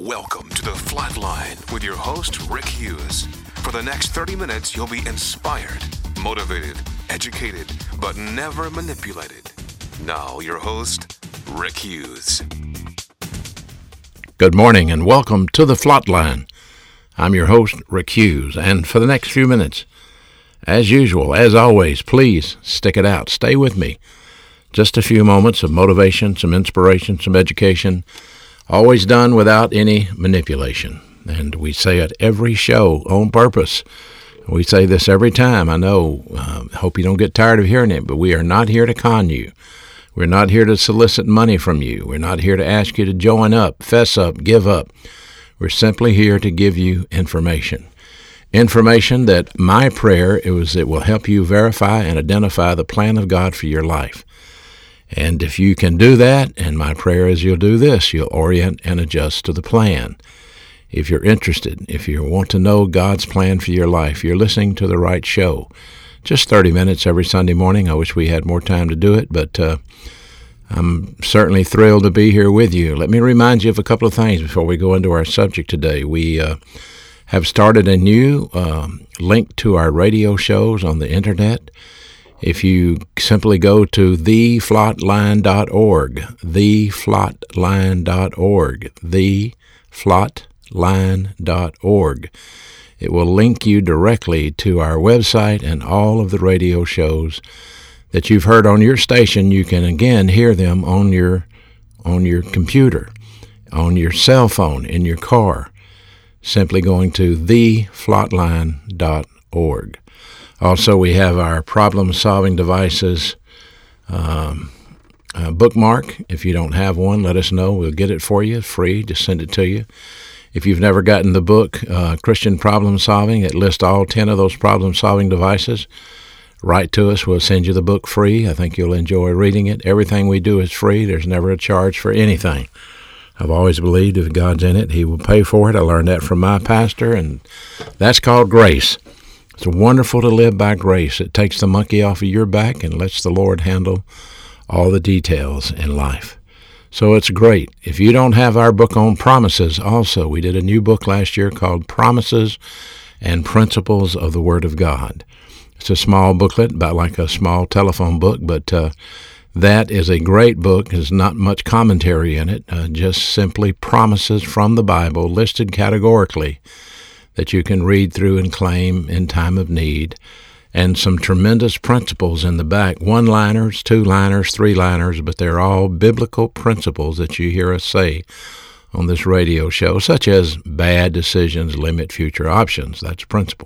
Welcome to The Flatline with your host, Rick Hughes. For the next 30 minutes, you'll be inspired, motivated, educated, but never manipulated. Now, your host, Rick Hughes. Good morning and welcome to The Flatline. I'm your host, Rick Hughes, and for the next few minutes, as usual, as always, please stick it out. Stay with me. Just a few moments of motivation, some inspiration, some education, always done without any manipulation. And we say it every show on purpose. We say this every time. I know, hope you don't get tired of hearing it, but we are not here to con you. We're not here to solicit money from you. We're not here to ask you to join up, fess up, give up. We're simply here to give you information. Information that my prayer is it will help you verify and identify the plan of God for your life. And if you can do that, and my prayer is you'll do this, you'll orient and adjust to the plan. If you're interested, if you want to know God's plan for your life, you're listening to the right show. Just 30 minutes every Sunday morning. I wish we had more time to do it, but I'm certainly thrilled to be here with you. Let me remind you of a couple of things before we go into our subject today. We have started a new link to our radio shows on the internet. If you simply go to theflatline.org, theflatline.org, theflatline.org, it will link you directly to our website and all of the radio shows that you've heard on your station. You can again hear them on your computer, on your cell phone, in your car, simply going to theflatline.org. Also, we have our problem-solving devices bookmark. If you don't have one, let us know. We'll get it for you, free. Just send it to you. If you've never gotten the book, Christian Problem Solving, it lists all 10 of those problem-solving devices. Write to us. We'll send you the book free. I think you'll enjoy reading it. Everything we do is free. There's never a charge for anything. I've always believed if God's in it, He will pay for it. I learned that from my pastor, and that's called grace. It's wonderful to live by grace. It takes the monkey off of your back and lets the Lord handle all the details in life. So it's great. If you don't have our book on promises also, we did a new book last year called Promises and Principles of the Word of God. It's a small booklet, about like a small telephone book, but that is a great book. There's not much commentary in it, just simply promises from the Bible listed categorically that you can read through and claim in time of need, and some tremendous principles in the back, one-liners, two-liners, three-liners, but they're all biblical principles that you hear us say on this radio show, such as bad decisions limit future options. That's a principle.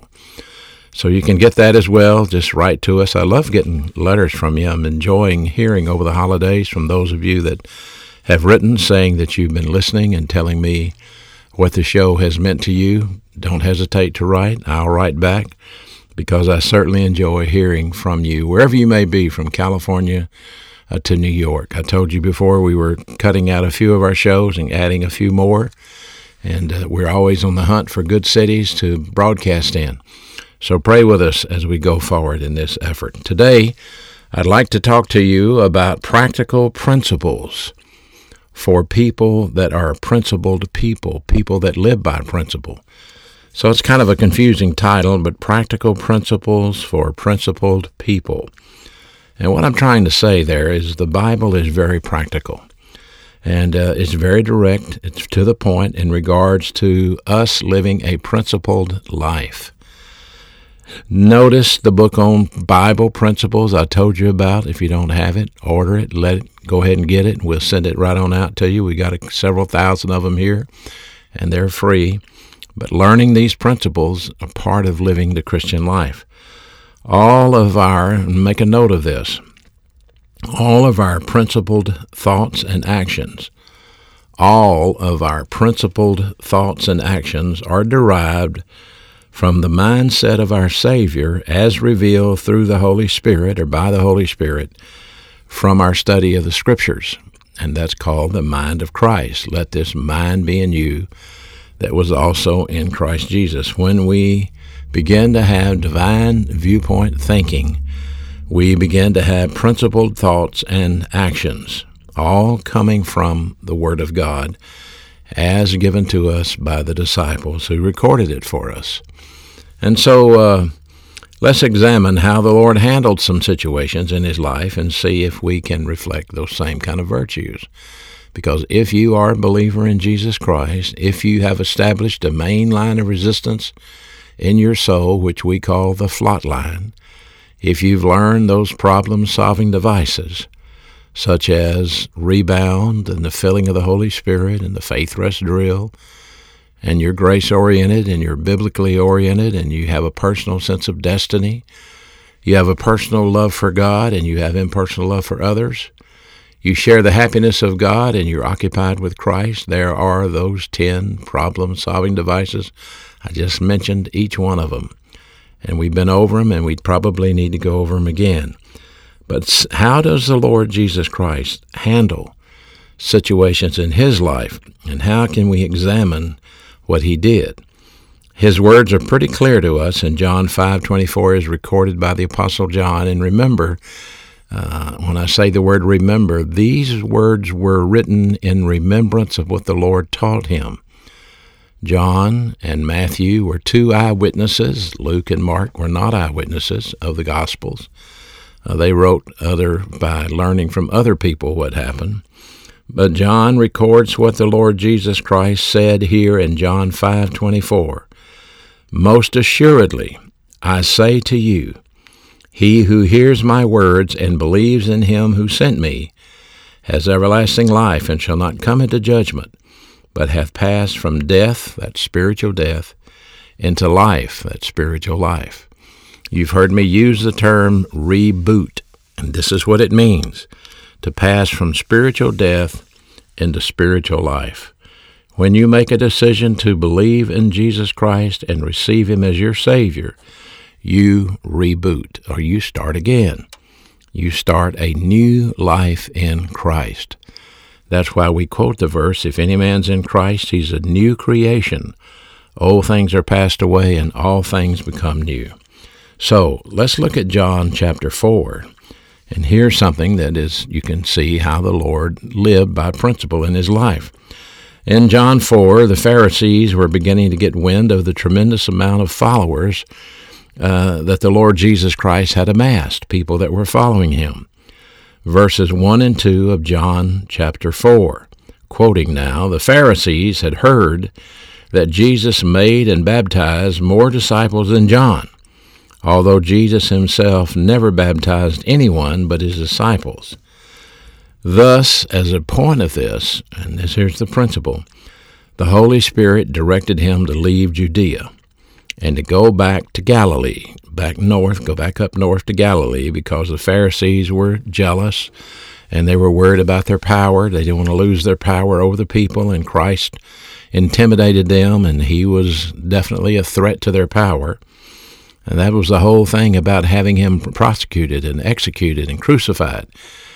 So you can get that as well. Just write to us. I love getting letters from you. I'm enjoying hearing over the holidays from those of you that have written saying that you've been listening and telling me what the show has meant to you. Don't hesitate to write. I'll write back because I certainly enjoy hearing from you, wherever you may be, from California to New York. I told you before we were cutting out a few of our shows and adding a few more, and we're always on the hunt for good cities to broadcast in. So pray with us as we go forward in this effort. Today, I'd like to talk to you about practical principles for people that are principled people, people that live by principle. So it's kind of a confusing title, but practical principles for principled people. And what I'm trying to say there is the Bible is very practical, and it's very direct. It's to the point in regards to us living a principled life. Notice the book on Bible principles I told you about. If you don't have it, order it. Go ahead and get it. We'll send it right on out to you. We got several thousand of them here, and they're free. But learning these principles are part of living the Christian life. Make a note of this, all of our principled thoughts and actions, are derived from the mindset of our Savior as revealed through the Holy Spirit or by the Holy Spirit from our study of the Scriptures. And that's called the mind of Christ. Let this mind be in you that was also in Christ Jesus. When we begin to have divine viewpoint thinking, we begin to have principled thoughts and actions, all coming from the Word of God. as given to us by the disciples who recorded it for us. And so let's examine how the Lord handled some situations in his life and see if we can reflect those same kind of virtues. Because if you are a believer in Jesus Christ, if you have established a main line of resistance in your soul, which we call the flot line, if you've learned those problem-solving devices, such as rebound and the filling of the Holy Spirit and the faith rest drill, and you're grace-oriented and you're biblically oriented and you have a personal sense of destiny, you have a personal love for God and you have impersonal love for others, you share the happiness of God and you're occupied with Christ, there are those 10 problem-solving devices. I just mentioned each one of them. And we've been over them, and we probably need to go over them again. But how does the Lord Jesus Christ handle situations in his life, and how can we examine what he did? His words are pretty clear to us, and John 5:24 is recorded by the Apostle John. And remember, when I say the word remember, these words were written in remembrance of what the Lord taught him. John and Matthew were 2 eyewitnesses. Luke and Mark were not eyewitnesses of the Gospels. They wrote by learning from other people what happened. But John records what the Lord Jesus Christ said here in John 5:24. Most assuredly, I say to you, he who hears my words and believes in him who sent me has everlasting life and shall not come into judgment, but hath passed from death, that spiritual death, into life, that spiritual life. You've heard me use the term reboot, and this is what it means, to pass from spiritual death into spiritual life. When you make a decision to believe in Jesus Christ and receive him as your Savior, you reboot, or you start again. You start a new life in Christ. That's why we quote the verse, if any man's in Christ, he's a new creation. Old things are passed away and all things become new. So let's look at John chapter 4. And here's something that is, you can see how the Lord lived by principle in his life. In John 4, the Pharisees were beginning to get wind of the tremendous amount of followers that the Lord Jesus Christ had amassed, people that were following him. Verses 1 and 2 of John chapter 4. Quoting now, the Pharisees had heard that Jesus made and baptized more disciples than John, although Jesus himself never baptized anyone but his disciples. Thus, as a point of this, and here's the principle, the Holy Spirit directed him to leave Judea and to go back to Galilee, go back up north to Galilee, because the Pharisees were jealous and they were worried about their power. They didn't want to lose their power over the people, and Christ intimidated them, and he was definitely a threat to their power. And that was the whole thing about having him prosecuted and executed and crucified.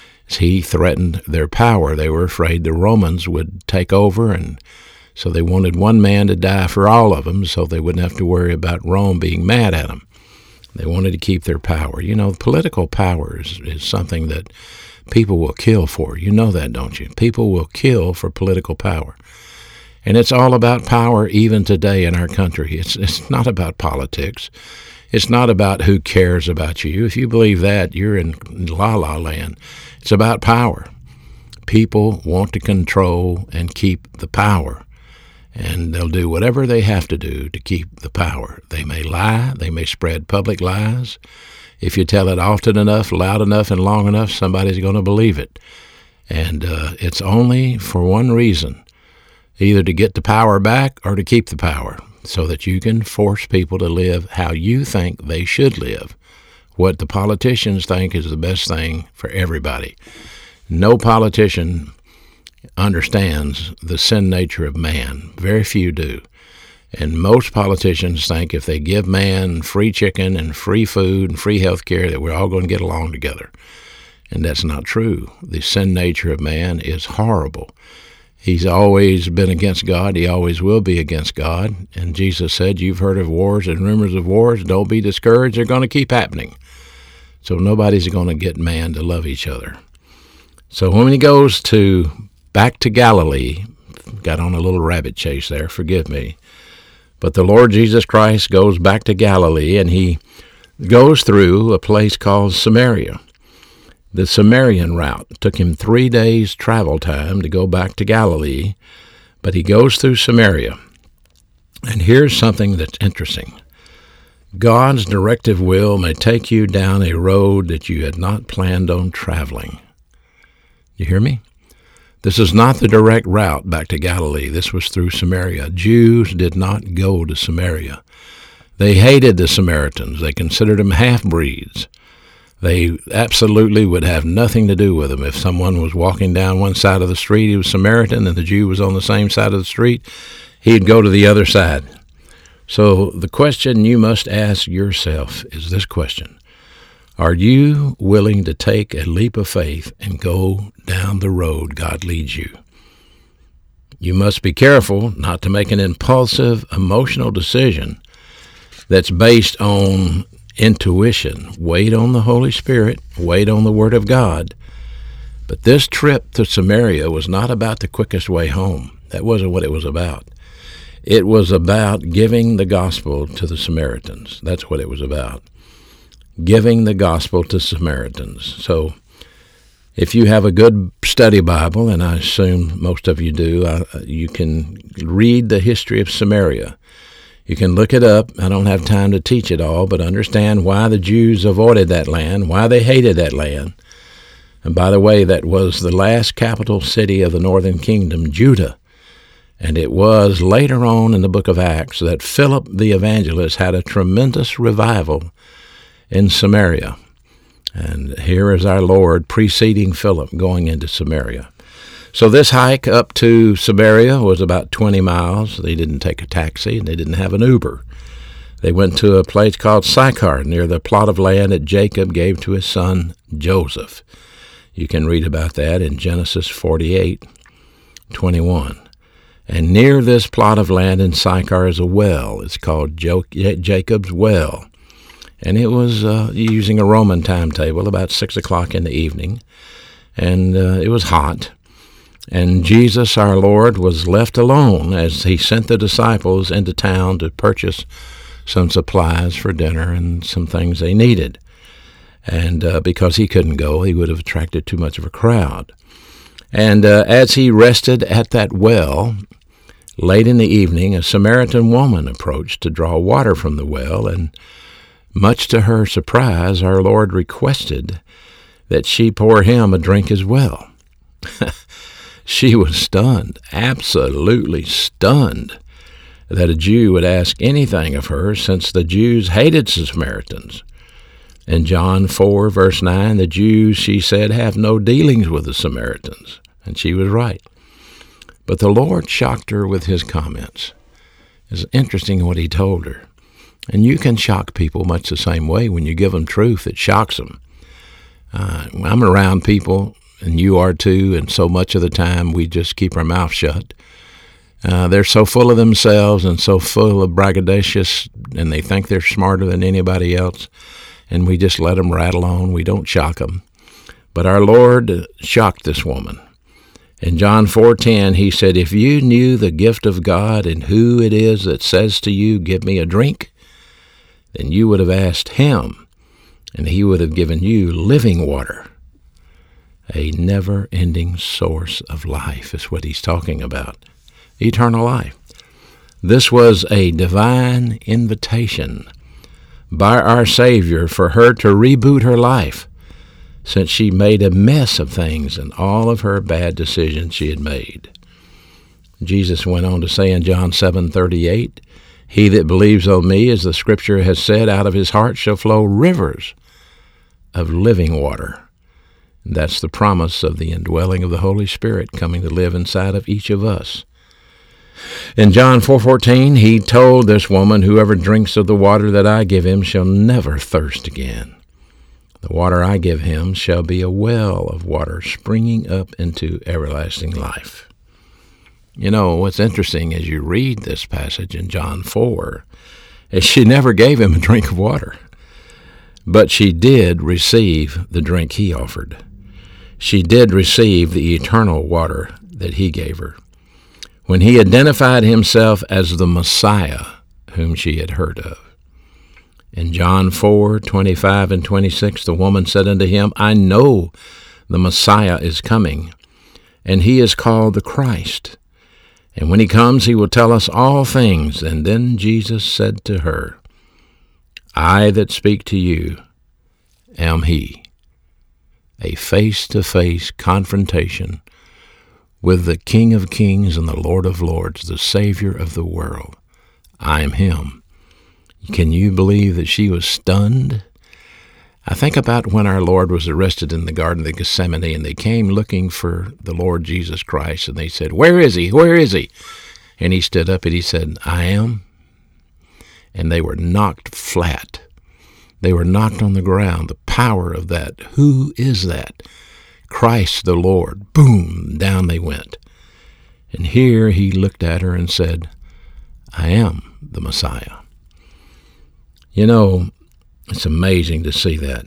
He threatened their power. They were afraid the Romans would take over, and so they wanted one man to die for all of them so they wouldn't have to worry about Rome being mad at them. They wanted to keep their power. You know, political power is something that people will kill for. You know that, don't you? People will kill for political power. And it's all about power even today in our country. It's not about politics. It's not about who cares about you. If you believe that, you're in la-la land. It's about power. People want to control and keep the power, and they'll do whatever they have to do to keep the power. They may lie. They may spread public lies. If you tell it often enough, loud enough, and long enough, somebody's going to believe it. And it's only for one reason, either to get the power back or to keep the power, so that you can force people to live how you think they should live, what the politicians think is the best thing for everybody. No politician understands the sin nature of man. Very few do. And most politicians think if they give man free chicken and free food and free health care that we're all going to get along together. And that's not true. The sin nature of man is horrible. He's always been against God. He always will be against God. And Jesus said, you've heard of wars and rumors of wars. Don't be discouraged. They're going to keep happening. So nobody's going to get man to love each other. So when he goes back to Galilee, got on a little rabbit chase there, forgive me. But the Lord Jesus Christ goes back to Galilee, and he goes through a place called Samaria. The Samaritan route took him 3 days travel time to go back to Galilee, but he goes through Samaria. And here's something that's interesting. God's directive will may take you down a road that you had not planned on traveling. You hear me? This is not the direct route back to Galilee. This was through Samaria. Jews did not go to Samaria. They hated the Samaritans. They considered them half-breeds. They absolutely would have nothing to do with them. If someone was walking down one side of the street, he was Samaritan, and the Jew was on the same side of the street, he'd go to the other side. So the question you must ask yourself is this question. Are you willing to take a leap of faith and go down the road God leads you? You must be careful not to make an impulsive, emotional decision that's based on intuition. Wait on the Holy Spirit. Wait on the Word of God. But this trip to Samaria was not about the quickest way home. That wasn't what it was about. It was about giving the gospel to the Samaritans. That's what it was about. Giving the gospel to Samaritans. So if you have a good study Bible, and I assume most of you do, you can read the history of Samaria. You can look it up. I don't have time to teach it all, but understand why the Jews avoided that land, why they hated that land. And by the way, that was the last capital city of the northern kingdom, Judah. And it was later on in the book of Acts that Philip the evangelist had a tremendous revival in Samaria. And here is our Lord preceding Philip going into Samaria. So this hike up to Samaria was about 20 miles. They didn't take a taxi, and they didn't have an Uber. They went to a place called Sychar, near the plot of land that Jacob gave to his son Joseph. You can read about that in Genesis 48:21. And near this plot of land in Sychar is a well. It's called Jacob's Well. And it was using a Roman timetable, about 6 o'clock in the evening. And it was hot. And Jesus, our Lord, was left alone as he sent the disciples into town to purchase some supplies for dinner and some things they needed. And because he couldn't go, he would have attracted too much of a crowd. And as he rested at that well, late in the evening, a Samaritan woman approached to draw water from the well, and much to her surprise, our Lord requested that she pour him a drink as well. She was stunned, absolutely stunned, that a Jew would ask anything of her, since the Jews hated Samaritans. In John 4, verse 9, the Jews, she said, have no dealings with the Samaritans. And she was right. But the Lord shocked her with his comments. It's interesting what he told her. And you can shock people much the same way. When you give them truth, it shocks them. I'm around people, and you are too, and so much of the time we just keep our mouth shut. They're so full of themselves and so full of braggadocious, and they think they're smarter than anybody else, and we just let them rattle on. We don't shock them. But our Lord shocked this woman. In John 4:10, he said, if you knew the gift of God and who it is that says to you, give me a drink, then you would have asked him, and he would have given you living water. A never-ending source of life is what he's talking about. Eternal life. This was a divine invitation by our Savior for her to reboot her life, since she made a mess of things and all of her bad decisions she had made. Jesus went on to say in John 7:38, he that believes on me, as the Scripture has said, out of his heart shall flow rivers of living water. And that's the promise of the indwelling of the Holy Spirit coming to live inside of each of us. In John 4:14, he told this woman, whoever drinks of the water that I give him shall never thirst again. The water I give him shall be a well of water springing up into everlasting life. You know, what's interesting as you read this passage in John 4 is she never gave him a drink of water, but she did receive the drink he offered. She did receive the eternal water that he gave her. when he identified himself as the Messiah whom she had heard of. In John 4:25 and 26, the woman said unto him, I know the Messiah is coming, and he is called the Christ. And when he comes, he will tell us all things. And then Jesus said to her, I that speak to you am he. A face-to-face confrontation with the King of Kings and the Lord of Lords, the Savior of the world. I am him. Can you believe that she was stunned? I think about when our Lord was arrested in the Garden of Gethsemane, and they came looking for the Lord Jesus Christ, and they said, Where is he? Where is he? And he stood up and he said, I am. And they were knocked flat. They were knocked on the ground. The power of that. Who is that? Christ the Lord. Boom, down they went. And here he looked at her and said, I am the Messiah. You know, it's amazing to see that.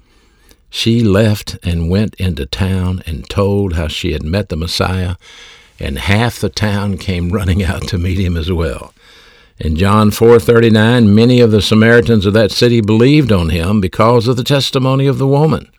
She left and went into town and told how she had met the Messiah, and half the town came running out to meet him as well. In John 4:39, many of the Samaritans of that city believed on him because of the testimony of the woman,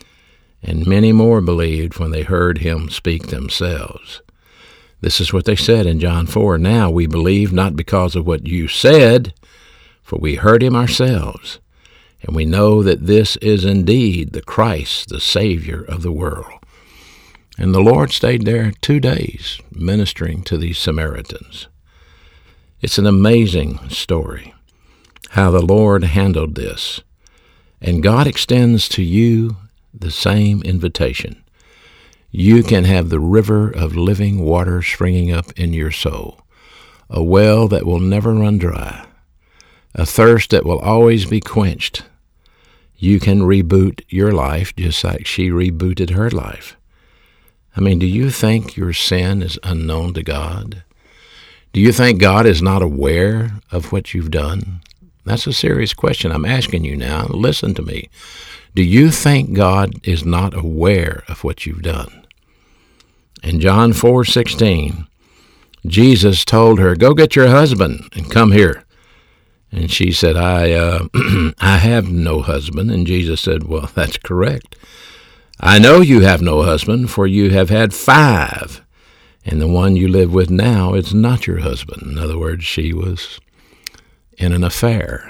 and many more believed when they heard him speak themselves. This is what they said in John 4, Now we believe not because of what you said, for we heard him ourselves, and we know that this is indeed the Christ, the Savior of the world. And the Lord stayed there 2 days ministering to these Samaritans. It's an amazing story, how the Lord handled this. And God extends to you the same invitation. You can have the river of living water springing up in your soul, a well that will never run dry, a thirst that will always be quenched. You can reboot your life just like she rebooted her life. I mean, do you think your sin is unknown to God? Do you think God is not aware of what you've done? That's a serious question I'm asking you now. Listen to me. Do you think God is not aware of what you've done? In John 4:16, Jesus told her, Go get your husband and come here. And she said, I have no husband. And Jesus said, Well, that's correct. I know you have no husband, for you have had 5, and the one you live with now is not your husband. In other words, she was in an affair.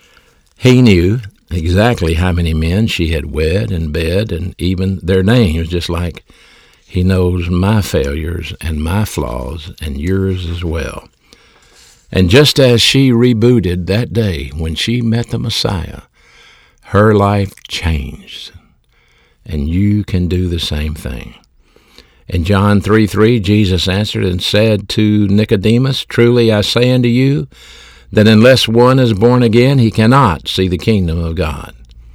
He knew exactly how many men she had wed in bed, and even their names, just like he knows my failures and my flaws and yours as well. And just as she rebooted that day when she met the Messiah, her life changed. And you can do the same thing. In John 3:3, Jesus answered and said to Nicodemus, Truly I say unto you, that unless one is born again, he cannot see the kingdom of God.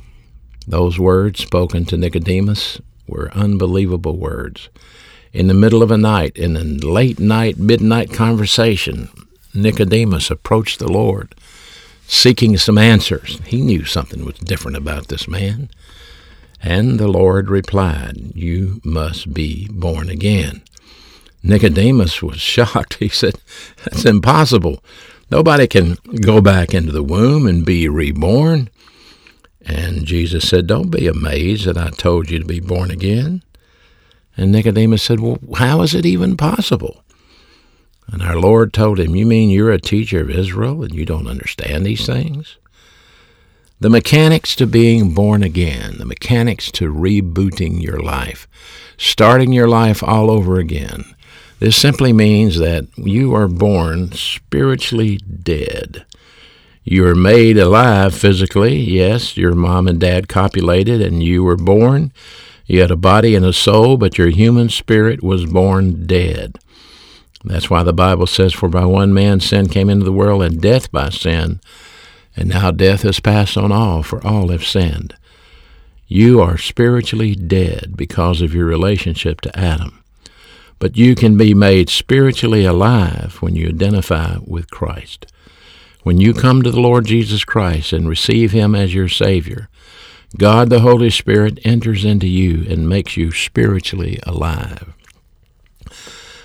Those words spoken to Nicodemus were unbelievable words. In the middle of a night, in a late night, midnight conversation, Nicodemus approached the Lord, seeking some answers. He knew something was different about this man. And the Lord replied, You must be born again. Nicodemus was shocked. He said, That's impossible. Nobody can go back into the womb and be reborn. And Jesus said, Don't be amazed that I told you to be born again. And Nicodemus said, Well, how is it even possible? And our Lord told him, You mean you're a teacher of Israel and you don't understand these things? The mechanics to being born again, the mechanics to rebooting your life, starting your life all over again. This simply means that you are born spiritually dead. You are made alive physically. Yes, your mom and dad copulated and you were born. You had a body and a soul, but your human spirit was born dead. That's why the Bible says, For by one man sin came into the world, and death by sin. And now death has passed on all, for all have sinned. You are spiritually dead because of your relationship to Adam. But you can be made spiritually alive when you identify with Christ. When you come to the Lord Jesus Christ and receive him as your Savior, God the Holy Spirit enters into you and makes you spiritually alive.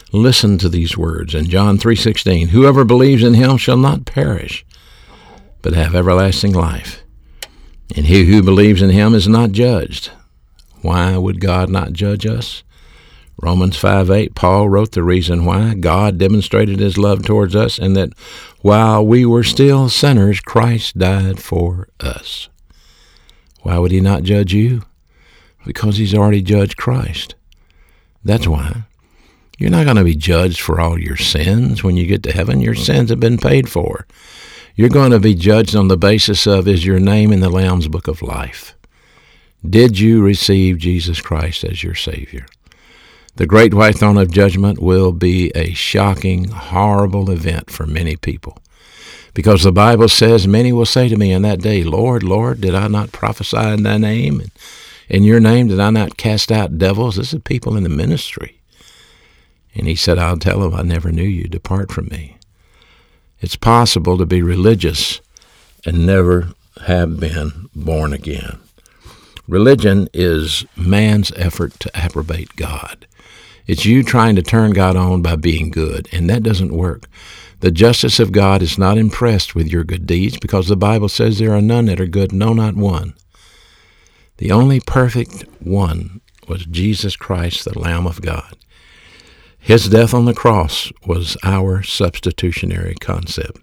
Listen to these words in John 3:16. Whoever believes in him shall not perish, but have everlasting life. And he who believes in him is not judged. Why would God not judge us? Romans 5:8, Paul wrote the reason why. God demonstrated his love towards us, and that while we were still sinners, Christ died for us. Why would he not judge you? Because he's already judged Christ. That's why. You're not going to be judged for all your sins when you get to heaven. Your sins have been paid for. You're going to be judged on the basis of, is your name in the Lamb's Book of Life? Did you receive Jesus Christ as your Savior? The great white throne of judgment will be a shocking, horrible event for many people. Because the Bible says, many will say to me in that day, Lord, Lord, did I not prophesy in thy name? And in your name did I not cast out devils? This is people in the ministry. And he said, I'll tell them, I never knew you. Depart from me. It's possible to be religious and never have been born again. Religion is man's effort to approbate God. It's you trying to turn God on by being good, and that doesn't work. The justice of God is not impressed with your good deeds, because the Bible says there are none that are good, no, not one. The only perfect one was Jesus Christ, the Lamb of God. His death on the cross was our substitutionary concept.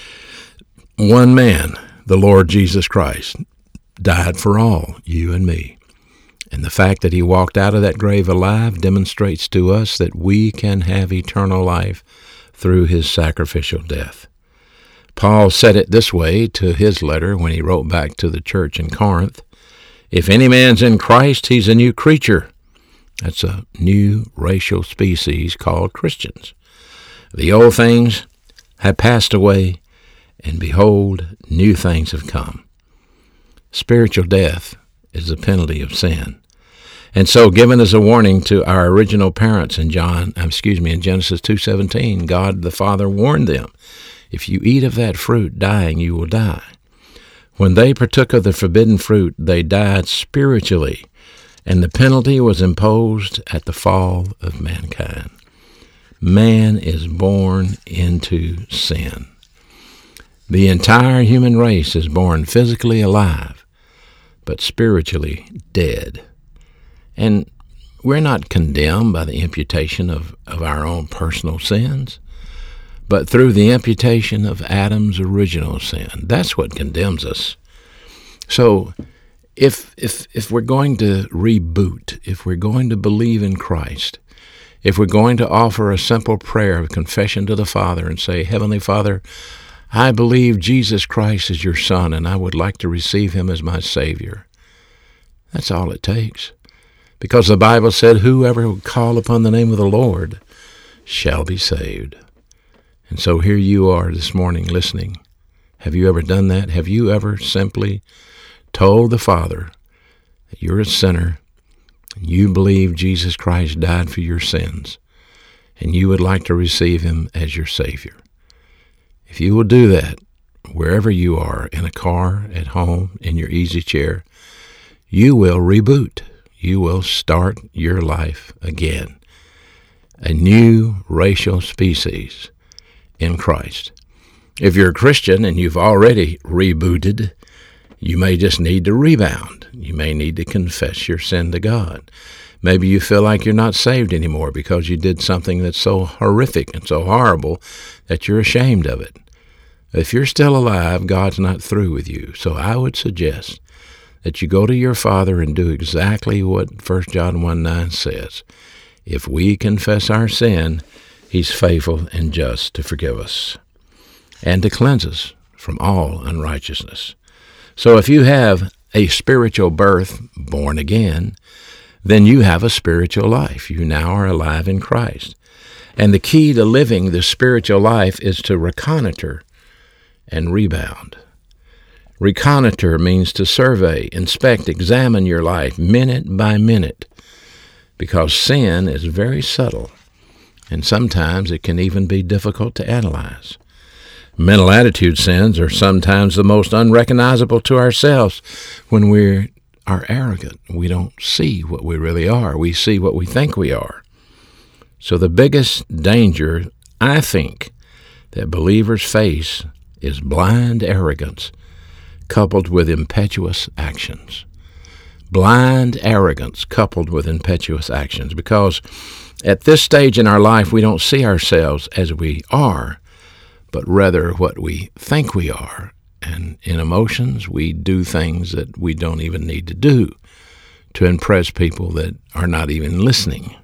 One man, the Lord Jesus Christ, died for all, you and me. And the fact that he walked out of that grave alive demonstrates to us that we can have eternal life through his sacrificial death. Paul said it this way to his letter when he wrote back to the church in Corinth. If any man's in Christ, he's a new creature. That's a new racial species called Christians. The old things have passed away, and behold, new things have come. Spiritual death is the penalty of sin. And so, given as a warning to our original parents in Genesis 2:17, God the Father warned them, if you eat of that fruit, dying, you will die. When they partook of the forbidden fruit, they died spiritually, and the penalty was imposed at the fall of mankind. Man is born into sin. The entire human race is born physically alive, but spiritually dead. And we're not condemned by the imputation of our own personal sins, but through the imputation of Adam's original sin. That's what condemns us. So if we're going to reboot, if we're going to believe in Christ, if we're going to offer a simple prayer of confession to the Father and say, Heavenly Father, I believe Jesus Christ is your Son, and I would like to receive him as my Savior. That's all it takes. Because the Bible said, whoever will call upon the name of the Lord shall be saved. And so here you are this morning listening. Have you ever done that? Have you ever simply told the Father that you're a sinner, and you believe Jesus Christ died for your sins, and you would like to receive him as your Savior? If you will do that, wherever you are, in a car, at home, in your easy chair, you will reboot. You will start your life again. A new racial species in Christ. If you're a Christian and you've already rebooted, you may just need to rebound. You may need to confess your sin to God. Maybe you feel like you're not saved anymore because you did something that's so horrific and so horrible that you're ashamed of it. If you're still alive, God's not through with you. So I would suggest that you go to your Father and do exactly what 1 John 1:9 says. If we confess our sin, he's faithful and just to forgive us and to cleanse us from all unrighteousness. So if you have a spiritual birth, born again, then you have a spiritual life. You now are alive in Christ. And the key to living the spiritual life is to reconnoiter and rebound. Reconnoiter means to survey, inspect, examine your life minute by minute, because sin is very subtle, and sometimes it can even be difficult to analyze. Mental attitude sins are sometimes the most unrecognizable to ourselves when we are arrogant. We don't see what we really are. We see what we think we are. So the biggest danger, I think, that believers face is blind arrogance coupled with impetuous actions. Blind arrogance coupled with impetuous actions, because at this stage in our life we don't see ourselves as we are, but rather what we think we are. And in emotions, we do things that we don't even need to do to impress people that are not even listening.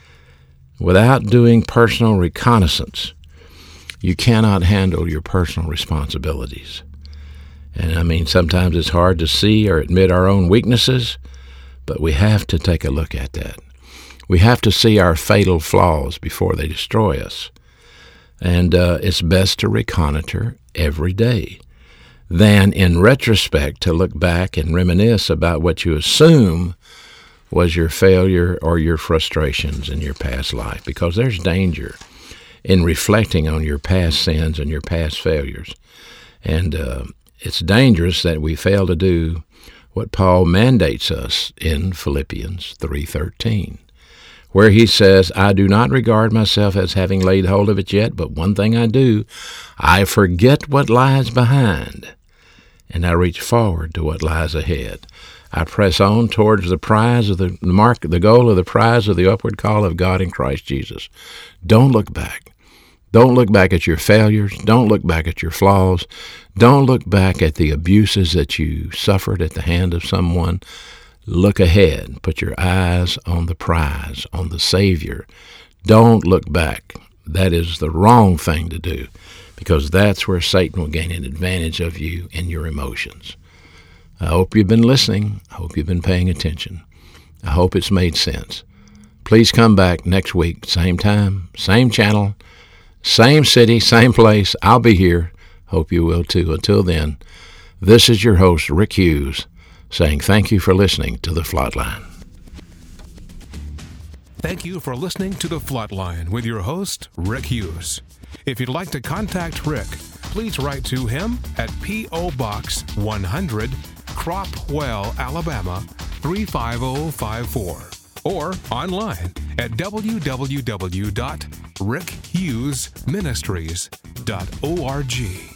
Without doing personal reconnaissance, you cannot handle your personal responsibilities. And I mean, sometimes it's hard to see or admit our own weaknesses, but we have to take a look at that. We have to see our fatal flaws before they destroy us. And it's best to reconnoiter every day than, in retrospect, to look back and reminisce about what you assume was your failure or your frustrations in your past life, because there's danger in reflecting on your past sins and your past failures. And it's dangerous that we fail to do what Paul mandates us in Philippians 3:13, where he says, I do not regard myself as having laid hold of it yet, but one thing I do, I forget what lies behind, and I reach forward to what lies ahead. I press on towards the prize of the mark, the goal of the prize of the upward call of God in Christ Jesus. Don't look back. Don't look back at your failures. Don't look back at your flaws. Don't look back at the abuses that you suffered at the hand of someone. Look ahead. Put your eyes on the prize, on the Savior. Don't look back. That is the wrong thing to do, because that's where Satan will gain an advantage of you in your emotions. I hope you've been listening. I hope you've been paying attention. I hope it's made sense. Please come back next week, same time, same channel, same city, same place. I'll be here. Hope you will too. Until then, this is your host, Rick Hughes, saying thank you for listening to The Flatline. Thank you for listening to The Flatline with your host, Rick Hughes. If you'd like to contact Rick, please write to him at P.O. Box 100, Cropwell, Alabama 35054, or online at www.rickhughesministries.org.